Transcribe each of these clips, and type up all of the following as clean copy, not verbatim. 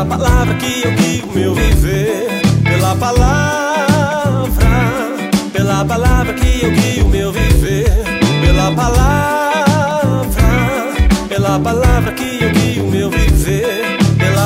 palavra que eu guio o meu viver. Pela palavra que eu guio o meu viver. Pela palavra que eu guio o meu viver. Pela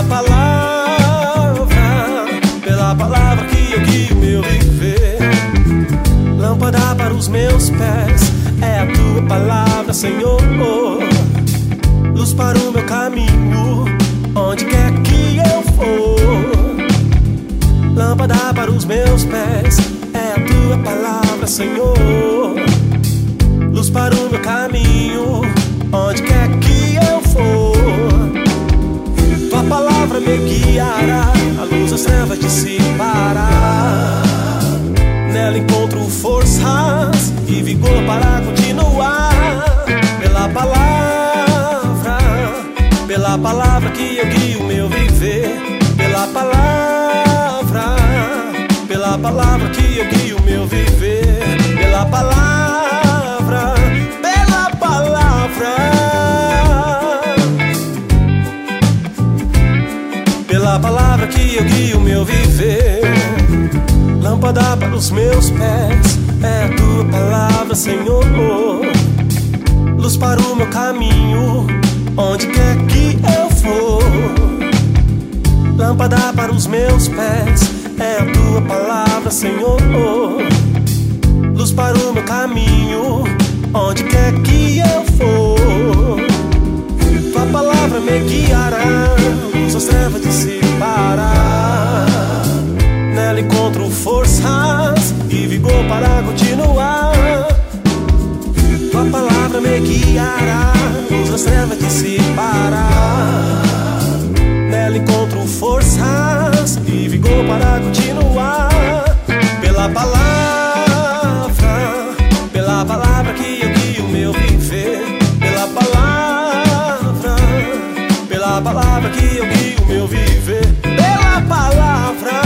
palavra que eu guio o meu viver. Lâmpada para os meus pés é a tua palavra, Senhor. Luz para o meu caminho, onde quer que eu for. Lâmpada para os meus pés é a tua palavra, Senhor. Luz para o meu caminho, onde quer que eu for. Tua palavra me guiará, a luz das trevas dissipará. Nela encontro forças e vigor para continuar. Pela palavra que eu guio o meu viver. Pela palavra que eu guio o meu viver. Pela palavra que eu guio o meu viver. Lâmpada para os meus pés é a tua palavra, Senhor. Luz para o meu caminho, onde quer que eu for. Lâmpada para os meus pés é a tua palavra, Senhor. Luz para o meu caminho, onde quer que eu for. Tua palavra me guiará, luz das trevas dissipará. Nela encontro forças e vigor para continuar. Tua palavra me guiará, luz das trevas dissipará. Nela encontro forças e vigor para continuar. Pela palavra que eu guio o meu viver. Pela palavra que eu guio o meu viver. Pela palavra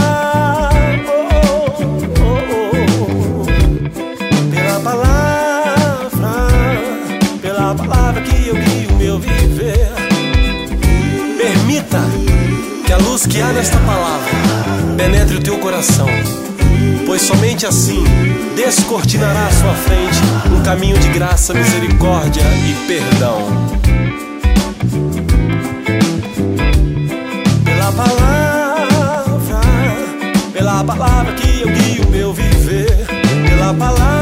que eu guio o meu viver. Permita que a luz que há nesta palavra penetre o teu coração, pois somente assim descortinará à sua frente um caminho de graça, misericórdia e perdão. Pela palavra que eu guio o meu viver. Pela palavra